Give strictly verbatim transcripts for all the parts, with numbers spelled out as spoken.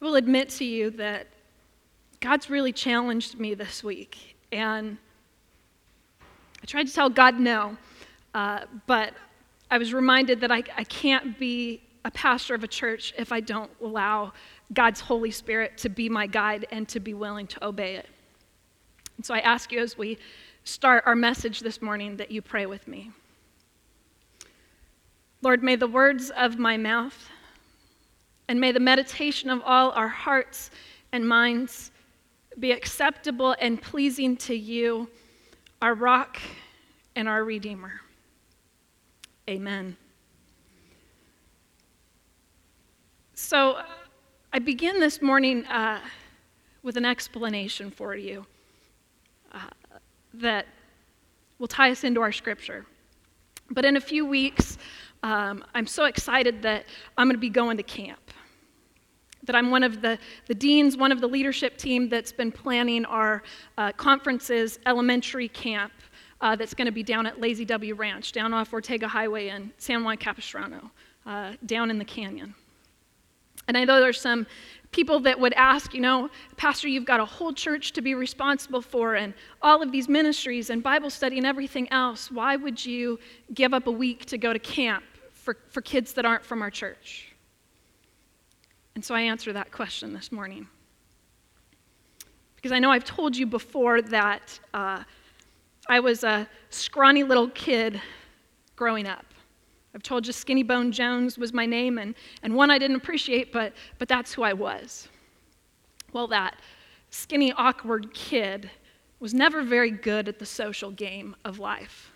will admit to you that God's really challenged me this week, and I tried to tell God no, uh, but I was reminded that I, I can't be a pastor of a church if I don't allow God's Holy Spirit to be my guide and to be willing to obey it. And so I ask you as we start our message this morning that you pray with me. Lord, may the words of my mouth and may the meditation of all our hearts and minds be acceptable and pleasing to you, our rock and our Redeemer. Amen. So uh, I begin this morning uh, with an explanation for you uh, that will tie us into our scripture. But in a few weeks, um, I'm so excited that I'm going to be going to camp. That I'm one of the, the deans, one of the leadership team that's been planning our uh, conference's elementary camp uh, that's going to be down at Lazy W Ranch, down off Ortega Highway in San Juan Capistrano, uh, down in the canyon. And I know there's some people that would ask, you know, Pastor, you've got a whole church to be responsible for and all of these ministries and Bible study and everything else. Why would you give up a week to go to camp for, for kids that aren't from our church? And so I answer that question this morning. Because I know I've told you before that uh, I was a scrawny little kid growing up. I've told you Skinny Bone Jones was my name, and, and one I didn't appreciate, but, but that's who I was. Well, that skinny, awkward kid was never very good at the social game of life.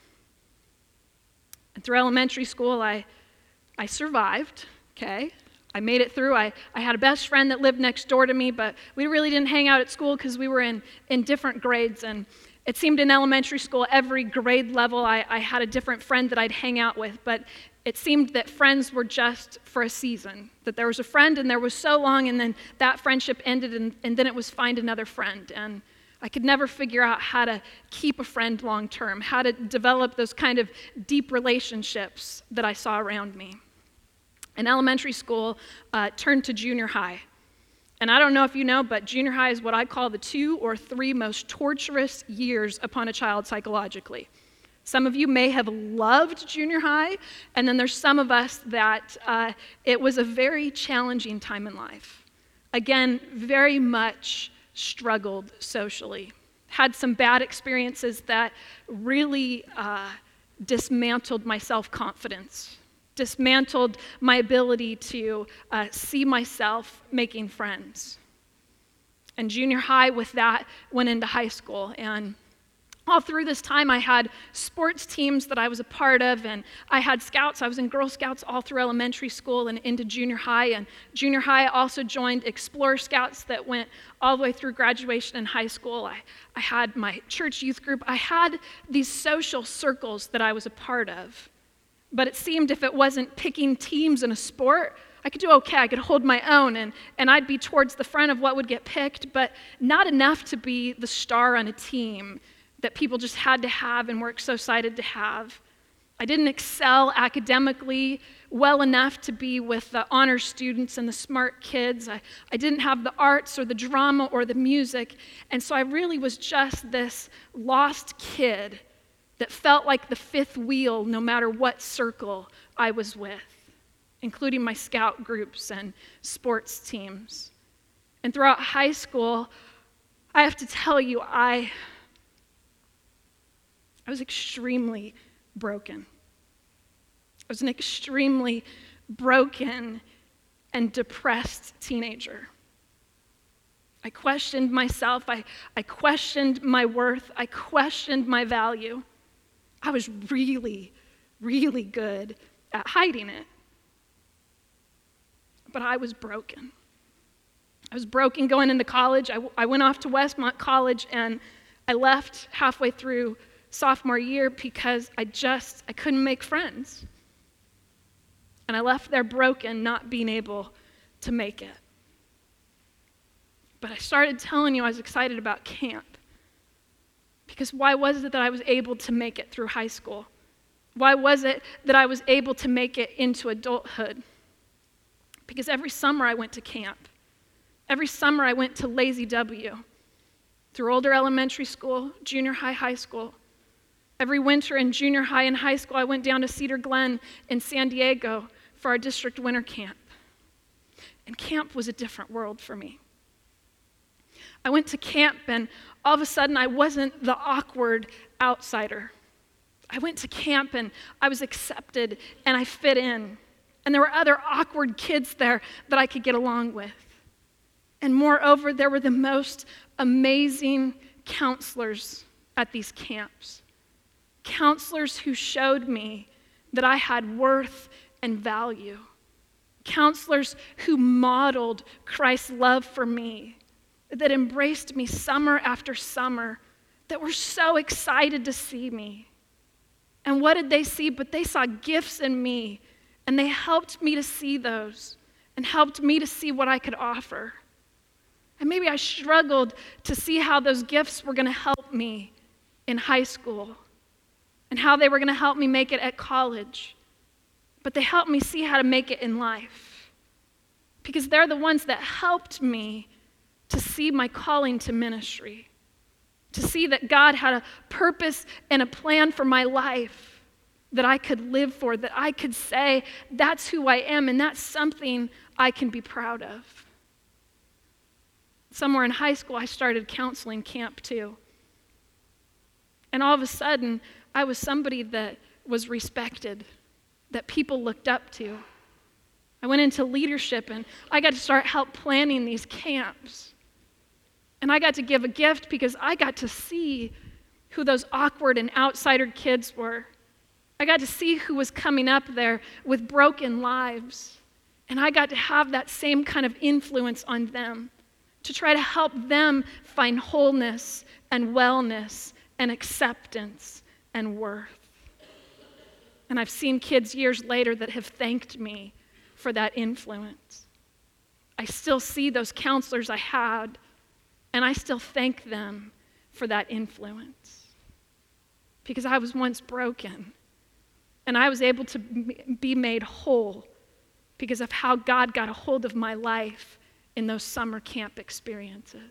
And through elementary school, I, I survived, okay? I made it through. I, I had a best friend that lived next door to me, but we really didn't hang out at school because we were in, in different grades. And it seemed in elementary school, every grade level, I, I had a different friend that I'd hang out with. But it seemed that friends were just for a season, that there was a friend and there was so long, and then that friendship ended, and, and then it was find another friend. And I could never figure out how to keep a friend long term, how to develop those kind of deep relationships that I saw around me. And elementary school uh, turned to junior high. And I don't know if you know, but junior high is what I call the two or three most torturous years upon a child psychologically. Some of you may have loved junior high, and then there's some of us that uh, it was a very challenging time in life. Again, very much struggled socially. Had some bad experiences that really uh, dismantled my self-confidence. Dismantled my ability to uh, see myself making friends. And junior high with that went into high school. And all through this time, I had sports teams that I was a part of, and I had scouts. I was in Girl Scouts all through elementary school and into junior high. And junior high, I also joined Explorer Scouts that went all the way through graduation in high school. I, I had my church youth group. I had these social circles that I was a part of. But it seemed if it wasn't picking teams in a sport, I could do okay. I could hold my own, and, and I'd be towards the front of what would get picked, but not enough to be the star on a team that people just had to have and were so excited to have. I didn't excel academically well enough to be with the honor students and the smart kids. I, I didn't have the arts or the drama or the music, and so I really was just this lost kid that felt like the fifth wheel no matter what circle I was with, including my scout groups and sports teams. And throughout high school, I have to tell you, I, I was extremely broken. I was an extremely broken and depressed teenager. I questioned myself. I, I questioned my worth. I questioned my value. I was really, really good at hiding it. But I was broken. I was broken going into college. I, I went off to Westmont College, and I left halfway through sophomore year because I just, I couldn't make friends. And I left there broken, not being able to make it. But I started telling you I was excited about camp. Because why was it that I was able to make it through high school? Why was it that I was able to make it into adulthood? Because every summer I went to camp. Every summer I went to Lazy W, through older elementary school, junior high, high school. Every winter in junior high and high school, I went down to Cedar Glen in San Diego for our district winter camp. And camp was a different world for me. I went to camp and all of a sudden I wasn't the awkward outsider. I went to camp and I was accepted and I fit in. And there were other awkward kids there that I could get along with. And moreover, there were the most amazing counselors at these camps. Counselors who showed me that I had worth and value. Counselors who modeled Christ's love for me, that embraced me summer after summer, that were so excited to see me. And what did they see? But they saw gifts in me, and they helped me to see those, and helped me to see what I could offer. And maybe I struggled to see how those gifts were going to help me in high school, and how they were going to help me make it at college. But they helped me see how to make it in life, because they're the ones that helped me to see my calling to ministry, to see that God had a purpose and a plan for my life that I could live for, that I could say, that's who I am, and that's something I can be proud of. Somewhere in high school, I started counseling camp too. And all of a sudden, I was somebody that was respected, that people looked up to. I went into leadership and I got to start help planning these camps. And I got to give a gift because I got to see who those awkward and outsider kids were. I got to see who was coming up there with broken lives. And I got to have that same kind of influence on them to try to help them find wholeness and wellness and acceptance and worth. And I've seen kids years later that have thanked me for that influence. I still see those counselors I had, and I still thank them for that influence. Because I was once broken, and I was able to be made whole because of how God got a hold of my life in those summer camp experiences.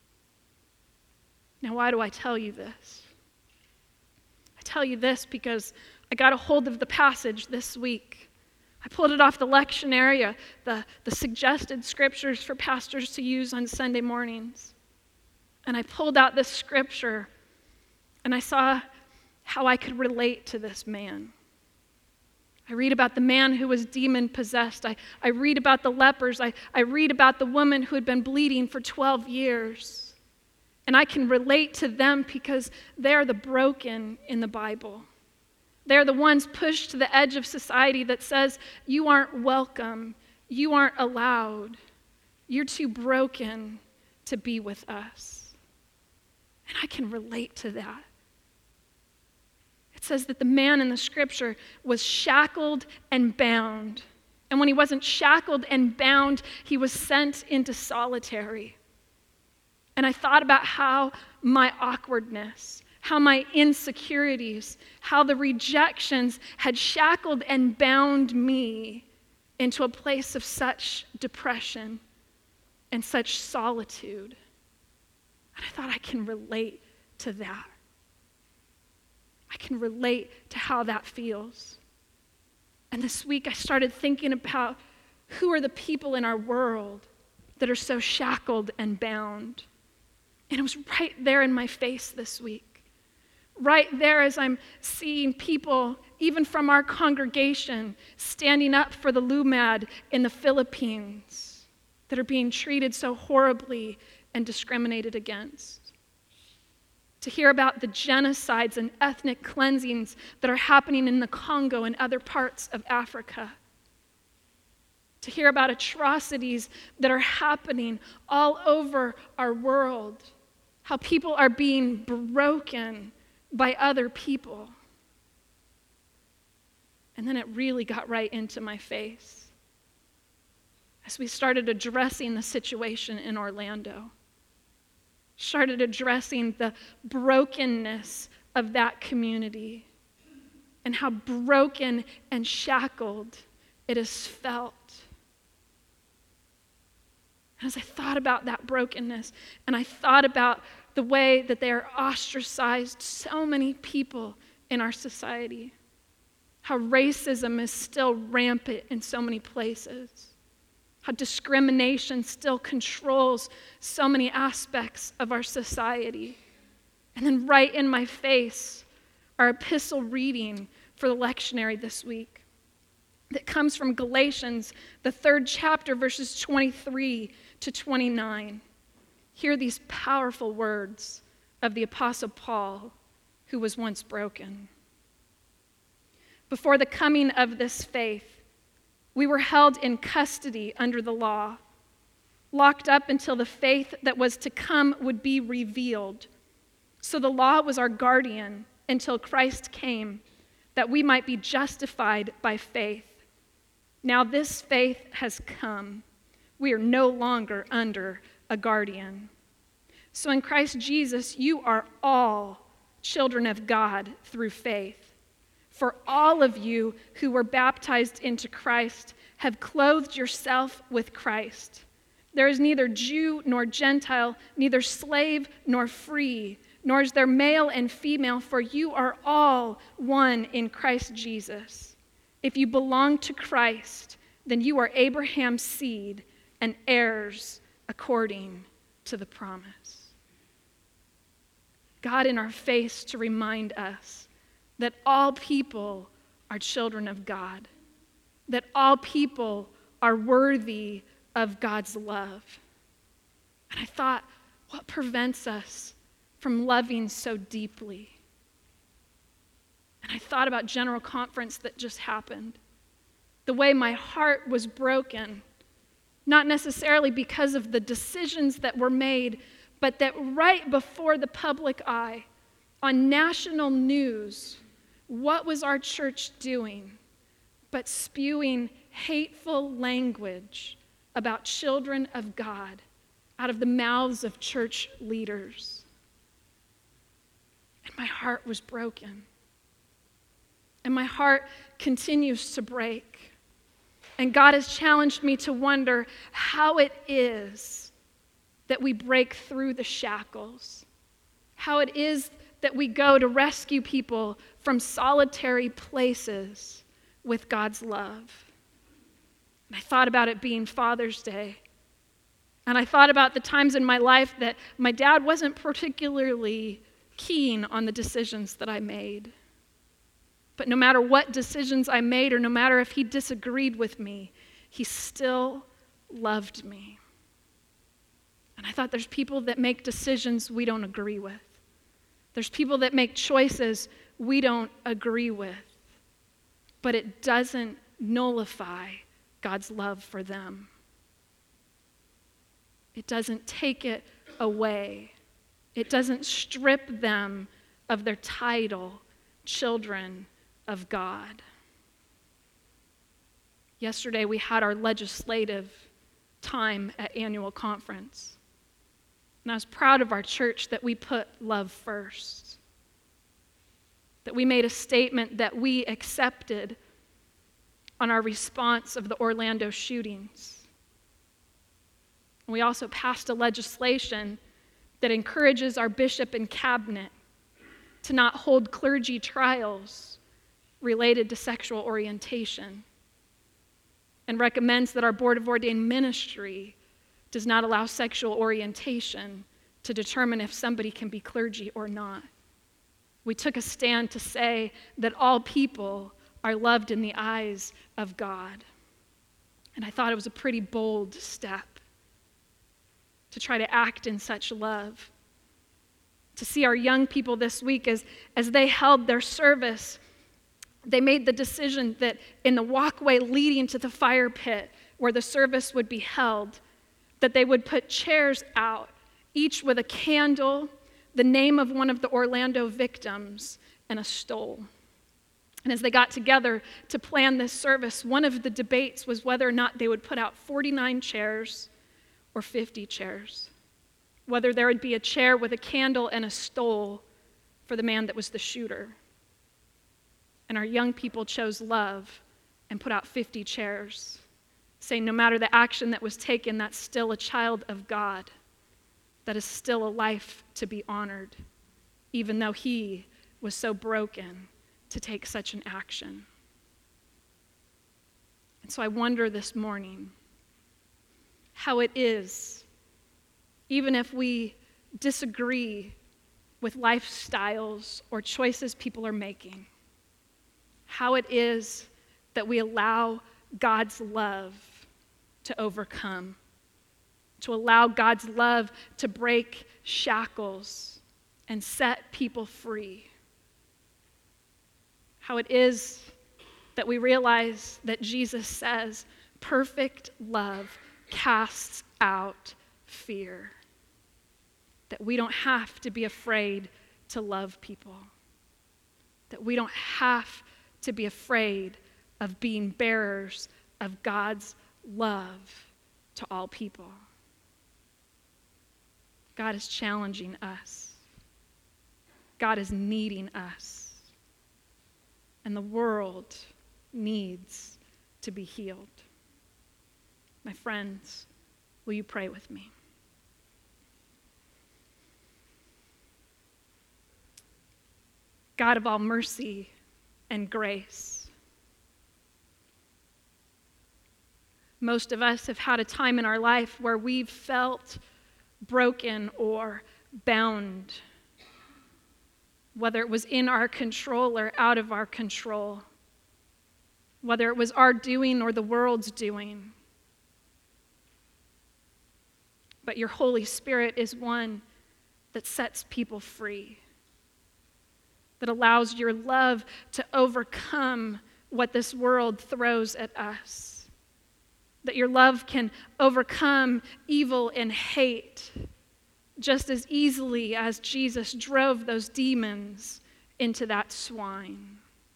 Now, why do I tell you this? I tell you this because I got a hold of the passage this week. I pulled it off the lectionary, the, the suggested scriptures for pastors to use on Sunday mornings. And I pulled out this scripture, and I saw how I could relate to this man. I read about the man who was demon-possessed. I, I read about the lepers. I, I read about the woman who had been bleeding for twelve years. And I can relate to them because they're the broken in the Bible. They're the ones pushed to the edge of society that says, you aren't welcome, you aren't allowed, you're too broken to be with us. And I can relate to that. It says that the man in the scripture was shackled and bound. And when he wasn't shackled and bound, he was sent into solitary. And I thought about how my awkwardness, how my insecurities, how the rejections had shackled and bound me into a place of such depression and such solitude. And I thought I can relate to that. I can relate to how that feels. And this week I started thinking about who are the people in our world that are so shackled and bound. And it was right there in my face this week. Right there as I'm seeing people, even from our congregation, standing up for the Lumad in the Philippines that are being treated so horribly and discriminated against. To hear about the genocides and ethnic cleansings that are happening in the Congo and other parts of Africa. To hear about atrocities that are happening all over our world. How people are being broken by other people. And then it really got right into my face as we started addressing the situation in Orlando. Started addressing the brokenness of that community and how broken and shackled it is felt. And as I thought about that brokenness, and I thought about the way that they are ostracized so many people in our society, how racism is still rampant in so many places, how discrimination still controls so many aspects of our society. And then right in my face, our epistle reading for the lectionary this week that comes from Galatians, the third chapter, verses twenty-three to twenty-nine. Hear these powerful words of the Apostle Paul, who was once broken. Before the coming of this faith, we were held in custody under the law, locked up until the faith that was to come would be revealed. So the law was our guardian until Christ came, that we might be justified by faith. Now this faith has come. We are no longer under a guardian. So in Christ Jesus, you are all children of God through faith. For all of you who were baptized into Christ have clothed yourself with Christ. There is neither Jew nor Gentile, neither slave nor free, nor is there male and female, for you are all one in Christ Jesus. If you belong to Christ, then you are Abraham's seed and heirs according to the promise. God in our face to remind us that all people are children of God, that all people are worthy of God's love. And I thought, what prevents us from loving so deeply? And I thought about General Conference that just happened, the way my heart was broken, not necessarily because of the decisions that were made, but that right before the public eye, on national news, what was our church doing but spewing hateful language about children of God out of the mouths of church leaders? And my heart was broken. And my heart continues to break. And God has challenged me to wonder how it is that we break through the shackles, how it is that we go to rescue people from solitary places with God's love. And I thought about it being Father's Day. And I thought about the times in my life that my dad wasn't particularly keen on the decisions that I made. But no matter what decisions I made, or no matter if he disagreed with me, he still loved me. And I thought, there's people that make decisions we don't agree with. There's people that make choices we don't agree with. But it doesn't nullify God's love for them. It doesn't take it away. It doesn't strip them of their title, children of God. Yesterday we had our legislative time at annual conference. And I was proud of our church that we put love first. That we made a statement that we accepted on our response of the Orlando shootings. And we also passed a legislation that encourages our bishop and cabinet to not hold clergy trials related to sexual orientation, and recommends that our Board of Ordained Ministry does not allow sexual orientation to determine if somebody can be clergy or not. We took a stand to say that all people are loved in the eyes of God. And I thought it was a pretty bold step to try to act in such love. To see our young people this week as, as they held their service, they made the decision that in the walkway leading to the fire pit where the service would be held, that they would put chairs out, each with a candle, the name of one of the Orlando victims, and a stole. And as they got together to plan this service, one of the debates was whether or not they would put out forty-nine chairs or fifty chairs, whether there would be a chair with a candle and a stole for the man that was the shooter. And our young people chose love and put out fifty chairs saying no matter the action that was taken, that's still a child of God, that is still a life to be honored, even though he was so broken to take such an action. And so I wonder this morning how it is, even if we disagree with lifestyles or choices people are making, how it is that we allow God's love to overcome, to allow God's love to break shackles and set people free. How it is that we realize that Jesus says, perfect love casts out fear. That we don't have to be afraid to love people. That we don't have to be afraid of being bearers of God's love to all people. God is challenging us. God is needing us. And the world needs to be healed. My friends, will you pray with me? God of all mercy and grace, most of us have had a time in our life where we've felt broken or bound, whether it was in our control or out of our control, whether it was our doing or the world's doing. But your Holy Spirit is one that sets people free, that allows your love to overcome what this world throws at us, that your love can overcome evil and hate just as easily as Jesus drove those demons into that swine.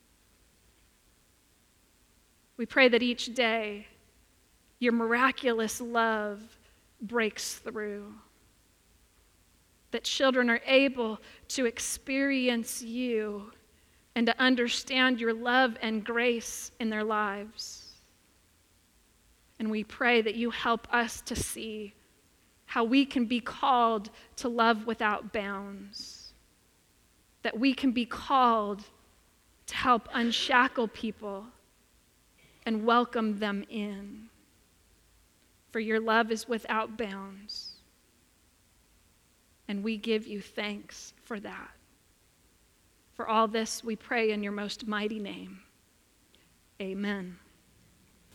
We pray that each day your miraculous love breaks through, that children are able to experience you and to understand your love and grace in their lives. And we pray that you help us to see how we can be called to love without bounds, that we can be called to help unshackle people and welcome them in. For your love is without bounds. And we give you thanks for that. For all this we pray in your most mighty name. Amen.